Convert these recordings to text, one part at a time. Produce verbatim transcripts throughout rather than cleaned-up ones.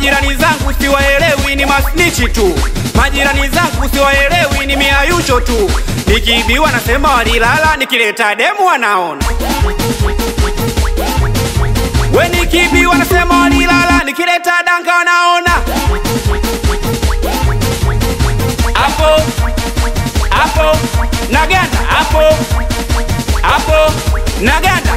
Majirani zangu siwaelewi ni masnichi tu. Majirani zangu siwaelewi ni miayusho tu. Nikiibiwa nasema walilala, nikileta demu wanaona. We nikiibiwa nasema walilala, nikileta danga wanaona. Hapo hapo naganda, hapo hapo naganda.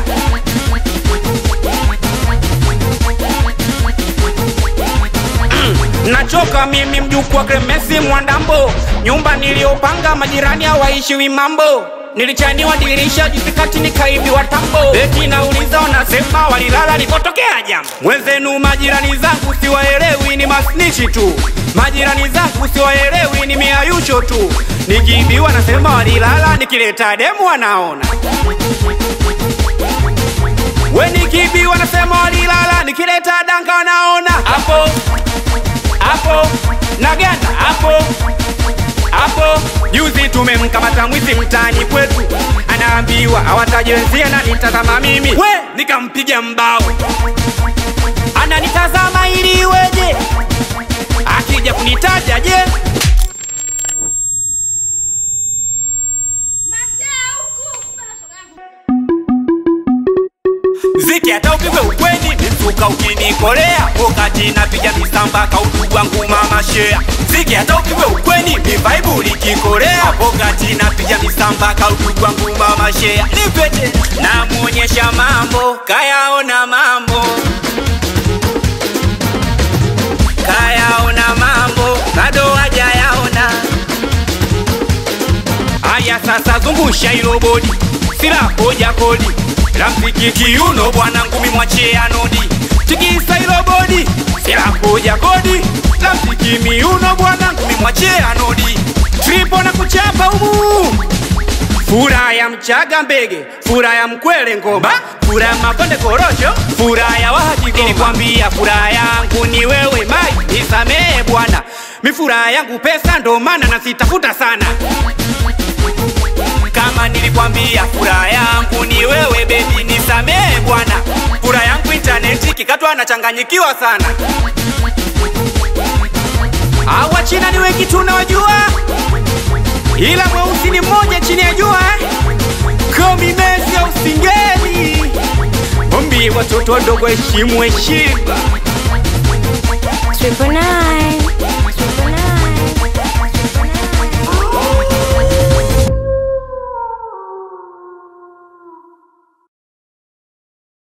Nachoka mimi mjukuu wa Clemence Mwandambo. Nyumba niliopanga majirani hawaishi mambo. Nilichaniwa dirisha jisikati nikaibiwa tambo. Eti nauliza wanasema walilala likotokea jambo. Mwenzenu majirani zangu siwaelewi ni masnichi tu. Majirani zangu siwaelewi ni miayusho tu. Nikiibiwa nasema walilala, nikileta demu wanaona. We nikiibiwa nasema walilala, nikileta danga wanaona. Hapo hapo naganda, hapo hapo. Juzi tumemkamata mwizi mtani kwetu, anaambiwa hawatajelezea na nitazama mimi. We nikampiga mbao, ananitazama ili iweje, akija kunitaja je. Ziki hata upigwe ukweni, misuka ukinikolea. Wakati napiga misamba kaudu wangu mama share. Ziki hata upigwe ukweni, mivaibu likikolea. Wakati napiga misamba kaudu wangu mama share. Nipete na muonyesha mambo, kayaona mambo. Kayaona mambo, bado hajayaona. Aya sasa zungusha hilo bodi, sila hoja kodi. Rafiki kiuno bwana ngumi mwachie anodi. Tikisa hilo bodi, sila hoja kodi. Rafiki miuno bwana ngumi mwachie anodi. Tripo na kuchapa humu. Fura ya Mchaga mbege, fura ya Mkwele ngoma, fura ya Makonde korosho, fura ya Wahaji goma. Nilikwambia fura yangu ni wewe mai, nisamee bwana. Mifura yangu pesa ndo maana nasitafuta sana. Kama nilikwambia fura yangu ni wewe baby, nisamee bwana. Fura yangu internet kikatwa na changanyikiwa sana. Hawa China ni wengi tunawajua, ila mweusi ni mmoja chini ya jua. Komi Messi au Singeli, ombi watoto wadogo heshimu heshima. Triple nine.